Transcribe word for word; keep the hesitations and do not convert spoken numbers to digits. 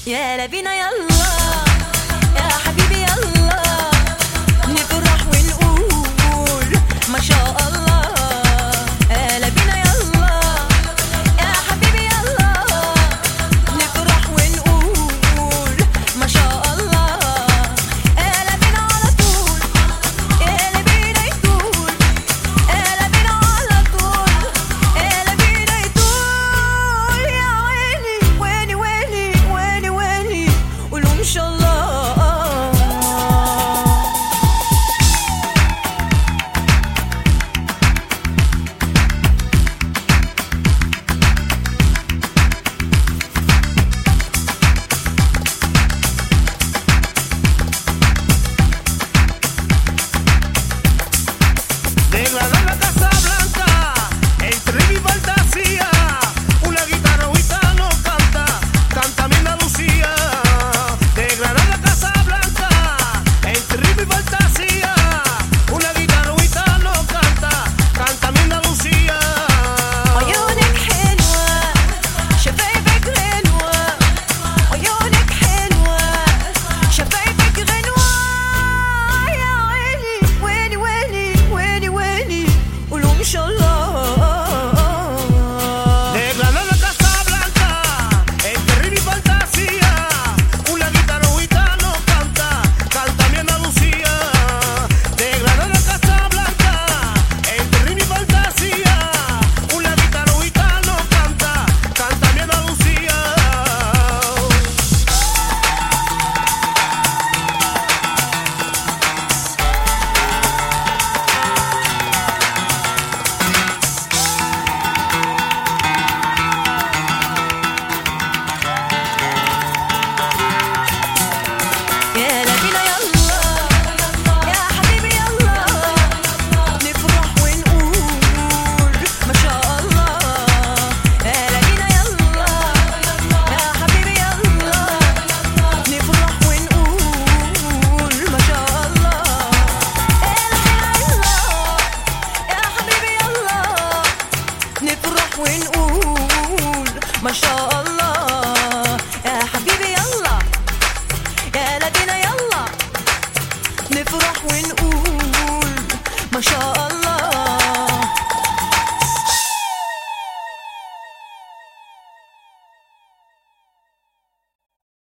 يلا بينا يلا يا حبيبي يلا نفرح ونقول ما شاء الله. يلا بينا يلا يا حبيبي يلا نفرح ونقول ما شاء الله. يلا بينا على طول يلا بينا يطول يلا بينا على طول يلا بينا يطول. يا ويلي ويلي ويلي ويلي ويلي قولوا ان شاء الله. Degradar la Casa Blanca, entre mi fantasía, una guitarra gitano canta, canta mi Andalucía. Degradar la Casa Blanca, entre mi fantasía, una guitarra gitano canta, canta mi Andalucía. عيونك حلوة شفايفك غنوة عيونك حلوة شفايفك غنوة. يا ويلي ويلي ويلي ويلي ويلي قولوا ان شاء الله. Degradar la Casa Blanca, entre mi fantasía, una guitarra gitano canta, canta mi Andalucía. Degradar la Casa Blanca, entre mi fantasía, una guitarra gitano canta, canta mi Andalucía. يلا بينا يلا يا حبيبي يلا نفرح ونقول ما شاء الله. يلا بينا يلا يا حبيبي يلا نفرح ونقول ما شاء الله. يلا بينا يلا يا حبيبي يلا نفرح ونقول ما شاء الله. يا حبيبي يلا يلا بينا يلا نفرح ونقول ما شاء الله.